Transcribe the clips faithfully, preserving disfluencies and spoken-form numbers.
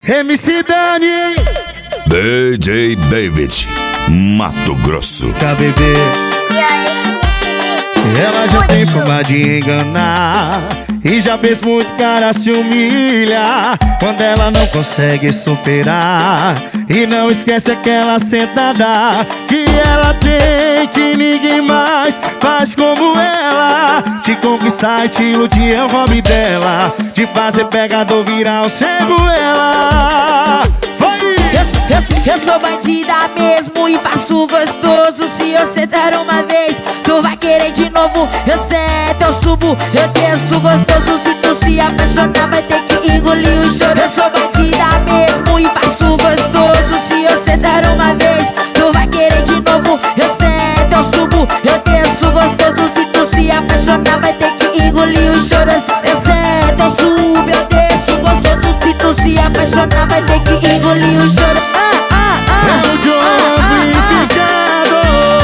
M C Dani, D J David, Mato Grosso. K B B. Ela já tem fama de enganar e já fez muito cara se humilhar quando ela não consegue superar. E não esquece aquela sentada que ela tem, que ninguém mais faz como ela. De conquistar e te iludir é o hobby dela, de fazer pegador virar o cego ela. Vai! Eu, eu, eu sou bandida mesmo e faço gostoso. Se eu sentar uma vez, tu vai querer de novo. Eu sento, eu subo, eu desço gostoso. Se tu se apaixonar, vai ter que engolir o choro. Eu sou bandida mesmo e faço gostoso. Se eu sentar uma vez, tu vai querer de novo. Eu sento, eu subo, eu desço gostoso. Se tu se apaixonar, vai ter que engolir o choro. Eu sento, eu subo, eu desço gostoso. Se tu se apaixonar, vai ter que engolir o choro. Ah, ah, ah, É o John amplificado.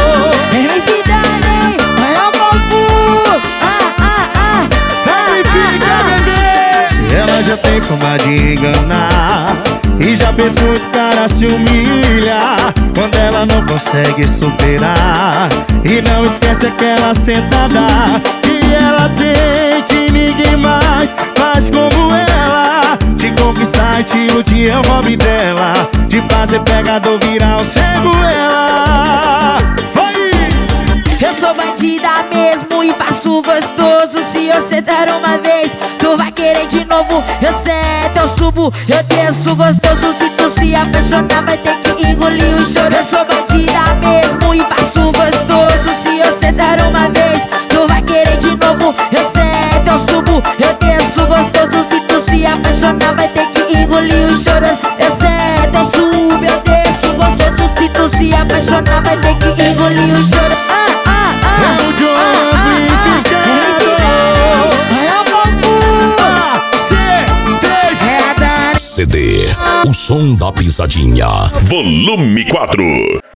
M C Dani, olha o confuso. Ah, ah, ah, Amplifica, bebê. Ela já tem fama de enganar e já fez muito cara se humilhar quando ela não consegue superar. E não esquece aquela sentada que ela tem, que ninguém mais faz como ela. De conquistar e te iludir é o hobby dela, de fazer pegador virar o cego ela. Vai! eu sou bandida mesmo e faço gostoso. Se eu sentar uma vez, tu vai querer de novo. Eu sento, eu subo, eu desço gostoso. Se tu se apaixonar, vai ter que engolir o choro. Eu sou bandida mesmo e faço gostoso. Se eu sentar uma vez, tu vai querer de novo. Eu sento, eu subo, eu desço gostoso. Se tu se apaixonar, vai ter que engolir o choro. Eu sento, eu subo, eu desço gostoso. Se tu se apaixonar, vai ter que engolir o choro. Ah, ah, ah, É o John ah, ah, ah. amplificado. Olha o confuso. A, C, três. É a Dani. C D, o som da pisadinha. Volume quatro.